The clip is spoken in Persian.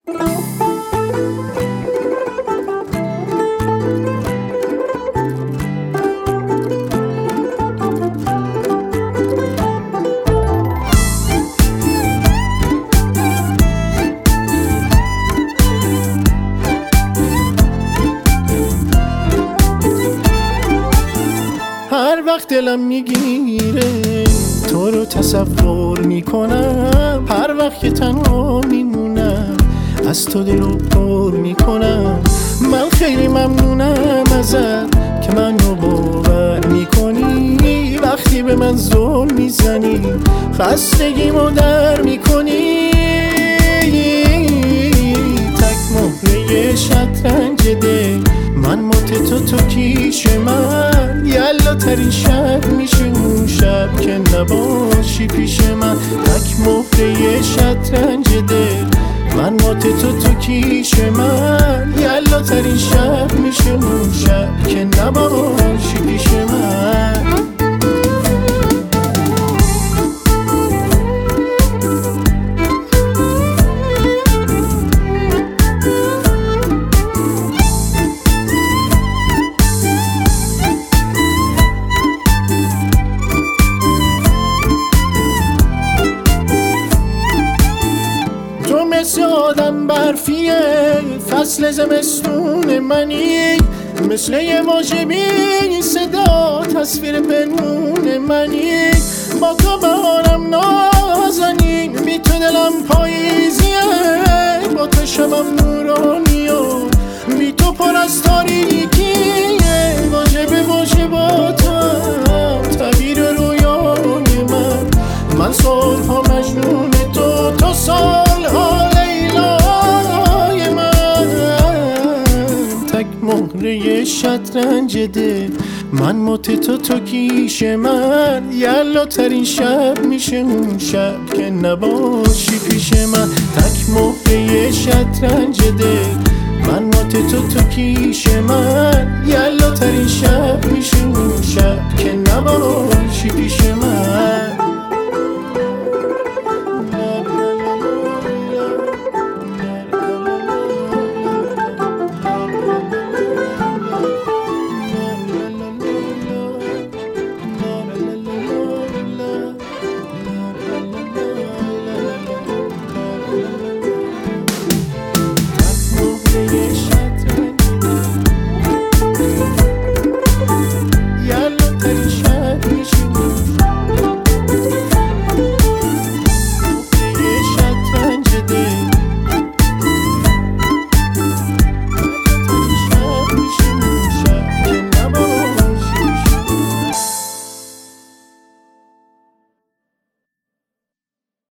هر وقت دلم میگیره تو رو تصور میکنم، هر وقت که تنها میمونم از تو دل رو پر میکنم. من خیلی ممنونم ازت که منو باور میکنی، وقتی به من ظلم میزنی خستگیمو در میکنی. تک مهره شطرنج دل من مات تو کیش من، یلا ترین شب میشه اون شب که نباشی پیش من. تک مهره شطرنج دل من مات تو کیش من، یلا ترین شب میشه اون شب که نباشی پیش من. مثل آدم برفیه فصل زمستون منی، مثل یه واژه بی صدا تصویر پنهون منی. با تو بهارم نازنین، بی تو دلم پاییزیه، با تو شبم نورانیه، بی تو پر از تاریکیه. واژه به واژه با تو تعبیر رویای من سالها مجنون تو سالها لیلای من. تک مهره شطرنج دل من مات تو کیش من، یلا ترین شب میشه اون شب که نباشی پیش من. تک مهره شطرنج دل من مات تو کیش من، یلا ترین شب میشه اون شب که نباشی پیش من.